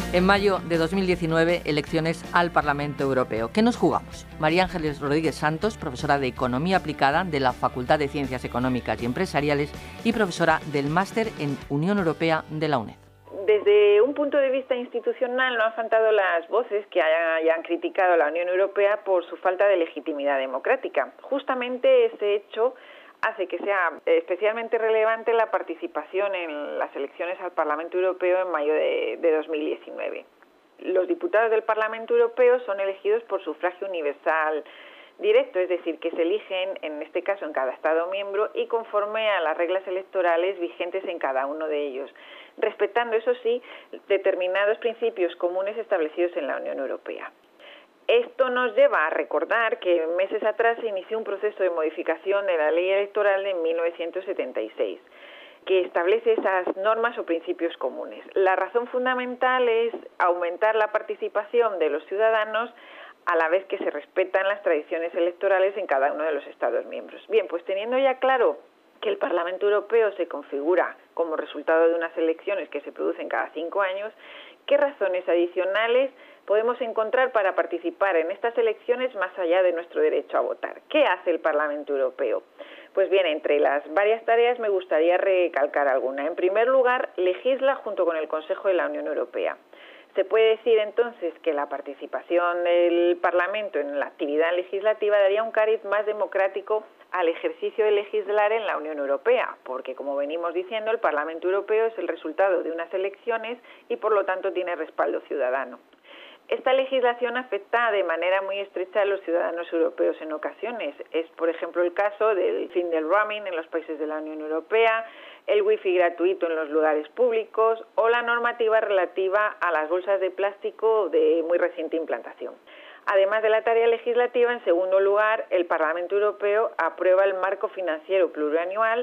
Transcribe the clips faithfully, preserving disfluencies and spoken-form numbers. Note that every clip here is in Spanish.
En mayo de dos mil diecinueve, elecciones al Parlamento Europeo. ¿Qué nos jugamos? María Ángeles Rodríguez Santos, profesora de Economía Aplicada de la Facultad de Ciencias Económicas y Empresariales y profesora del Máster en Unión Europea de la UNED. Desde un punto de vista institucional no han faltado las voces que hayan criticado a la Unión Europea por su falta de legitimidad democrática. Justamente ese hecho hace que sea especialmente relevante la participación en las elecciones al Parlamento Europeo en mayo de, de dos mil diecinueve. Los diputados del Parlamento Europeo son elegidos por sufragio universal directo, es decir, que se eligen, en este caso, en cada Estado miembro y conforme a las reglas electorales vigentes en cada uno de ellos, respetando, eso sí, determinados principios comunes establecidos en la Unión Europea. Esto nos lleva a recordar que meses atrás se inició un proceso de modificación de la ley electoral de mil novecientos setenta y seis, que establece esas normas o principios comunes. La razón fundamental es aumentar la participación de los ciudadanos a la vez que se respetan las tradiciones electorales en cada uno de los Estados miembros. Bien, pues teniendo ya claro que el Parlamento Europeo se configura como resultado de unas elecciones que se producen cada cinco años, ¿qué razones adicionales podemos encontrar para participar en estas elecciones más allá de nuestro derecho a votar? ¿Qué hace el Parlamento Europeo? Pues bien, entre las varias tareas me gustaría recalcar alguna. En primer lugar, legisla junto con el Consejo de la Unión Europea. Se puede decir entonces que la participación del Parlamento en la actividad legislativa daría un cariz más democrático al ejercicio de legislar en la Unión Europea, porque, como venimos diciendo, el Parlamento Europeo es el resultado de unas elecciones y, por lo tanto, tiene respaldo ciudadano. Esta legislación afecta de manera muy estrecha a los ciudadanos europeos en ocasiones. Es, por ejemplo, el caso del fin del roaming en los países de la Unión Europea, el wifi gratuito en los lugares públicos o la normativa relativa a las bolsas de plástico de muy reciente implantación. Además de la tarea legislativa, en segundo lugar, el Parlamento Europeo aprueba el marco financiero plurianual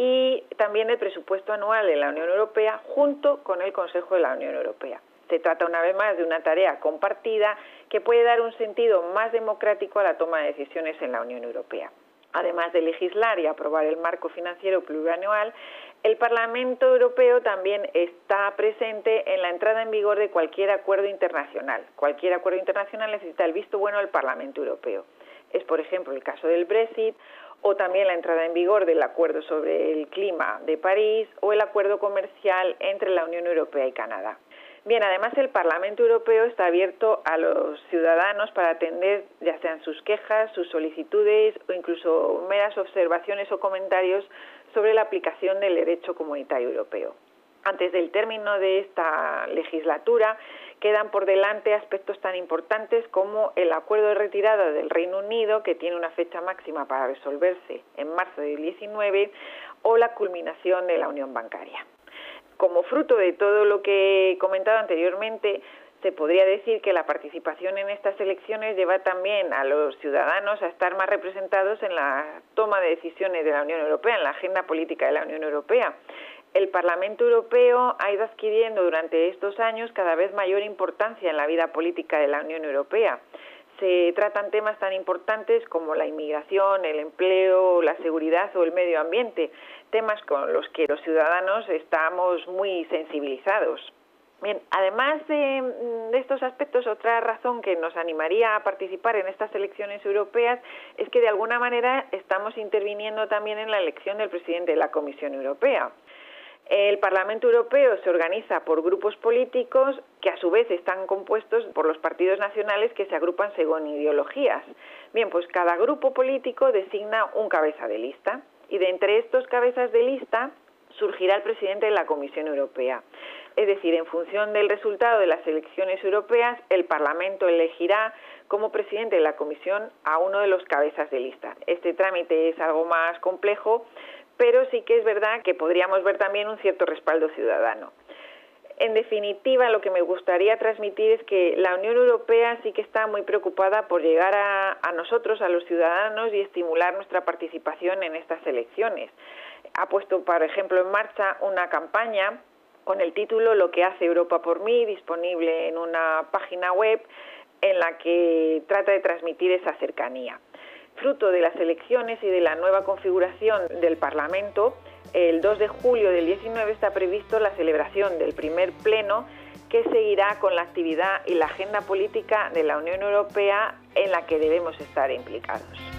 y también el presupuesto anual de la Unión Europea junto con el Consejo de la Unión Europea. Se trata una vez más de una tarea compartida que puede dar un sentido más democrático a la toma de decisiones en la Unión Europea. Además de legislar y aprobar el marco financiero plurianual, el Parlamento Europeo también está presente en la entrada en vigor de cualquier acuerdo internacional. Cualquier acuerdo internacional necesita el visto bueno del Parlamento Europeo. Es, por ejemplo, el caso del Brexit, o también la entrada en vigor del Acuerdo sobre el Clima de París o el acuerdo comercial entre la Unión Europea y Canadá. Bien, además el Parlamento Europeo está abierto a los ciudadanos para atender ya sean sus quejas, sus solicitudes o incluso meras observaciones o comentarios sobre la aplicación del derecho comunitario europeo. Antes del término de esta legislatura quedan por delante aspectos tan importantes como el acuerdo de retirada del Reino Unido, que tiene una fecha máxima para resolverse en marzo del diecinueve, o la culminación de la unión bancaria. Como fruto de todo lo que he comentado anteriormente, se podría decir que la participación en estas elecciones lleva también a los ciudadanos a estar más representados en la toma de decisiones de la Unión Europea, en la agenda política de la Unión Europea. El Parlamento Europeo ha ido adquiriendo durante estos años cada vez mayor importancia en la vida política de la Unión Europea. Se tratan temas tan importantes como la inmigración, el empleo, la seguridad o el medio ambiente, temas con los que los ciudadanos estamos muy sensibilizados. Bien, además de, de estos aspectos, otra razón que nos animaría a participar en estas elecciones europeas es que de alguna manera estamos interviniendo también en la elección del presidente de la Comisión Europea. El Parlamento Europeo se organiza por grupos políticos que a su vez están compuestos por los partidos nacionales que se agrupan según ideologías. Bien, pues cada grupo político designa un cabeza de lista y de entre estos cabezas de lista surgirá el presidente de la Comisión Europea. Es decir, en función del resultado de las elecciones europeas, el Parlamento elegirá como presidente de la Comisión a uno de los cabezas de lista. Este trámite es algo más complejo, pero sí que es verdad que podríamos ver también un cierto respaldo ciudadano. En definitiva, lo que me gustaría transmitir es que la Unión Europea sí que está muy preocupada por llegar a, a nosotros, a los ciudadanos, y estimular nuestra participación en estas elecciones. Ha puesto, por ejemplo, en marcha una campaña con el título Lo que hace Europa por mí, disponible en una página web en la que trata de transmitir esa cercanía. Fruto de las elecciones y de la nueva configuración del Parlamento, el dos de julio del diecinueve está previsto la celebración del primer pleno que seguirá con la actividad y la agenda política de la Unión Europea en la que debemos estar implicados.